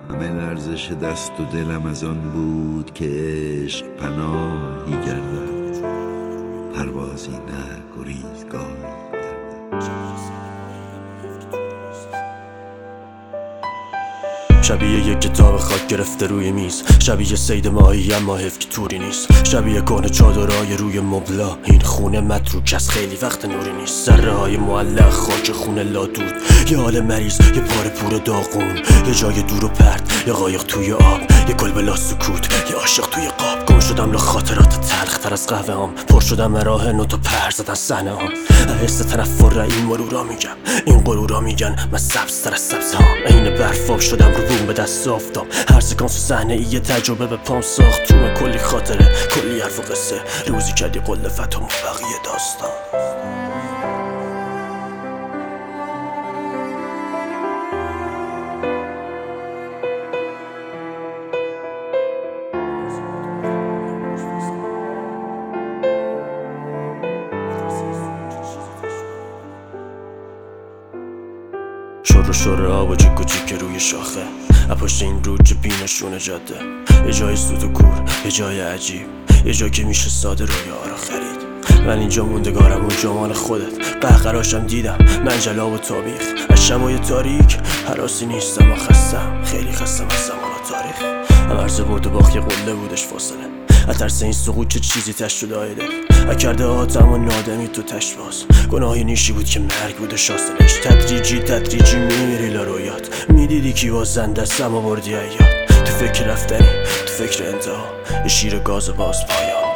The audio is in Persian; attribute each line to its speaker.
Speaker 1: همه لرزش دست و دلم از آن بود که عشق پناهی گردد، پروازی نه گریزگاهی گردد.
Speaker 2: شبیه یک کتاب خاک گرفته روی میز، شبیه سید ماهی اما حیف که توری نیست، شبیه کهنه چادرهای روی مبلا، این خونه متروک از خیلی وقت نوری نیست، ذره های معلق خاک خونه لادود، یه حال مریض، یه پاره پور داغون، یه جای دور و پرت، یه قایق توی آب، یه کل بلا سکوت، یه عاشق توی قاب. گم شدم ل خاطرات تلخ تر از قهوه هم، پر شدم راه نوت و پر زدن صحنه هم، حس تنفر این مرورا میگم، این غرورا میگن من سبز تر از سبز هم، عین برفاب شدم رو بوم به دست آفتاب، هر سکانس و صحنه ای یه تجربه به پام ساخت، تو من کلی خاطره، کلی حرف و قصه، روزی کردی قل فتم و بقیه داستان. شور آب و جیک و جیک روی شاخه، پشت این رود بینشون جاده، یه جای سود و کور، یه جای عجیب، یه جا که میشه ساده رویا رو خرید. من اینجا موندگارم و جمال خودت، قهقراشم دیدم من جلاب و تابیخ، از شبای تاریک حراسی نیستم و خستم، خیلی خستم از زمان و تاریخ. عرض برد و باخت یه قله بودش فاصله، از ترس این سقوط چه چیزی تش شده آیده، کرده آتم و نادمی تو تش باز، گناهی نیشی بود که مرگ بود و شاستنش، تدریجی میمیری لرویات، میدیدی کی وازنده است اما بردی ایاد، تو فکر رفتنی، تو فکر انتها، یه شیر گاز باز پایان.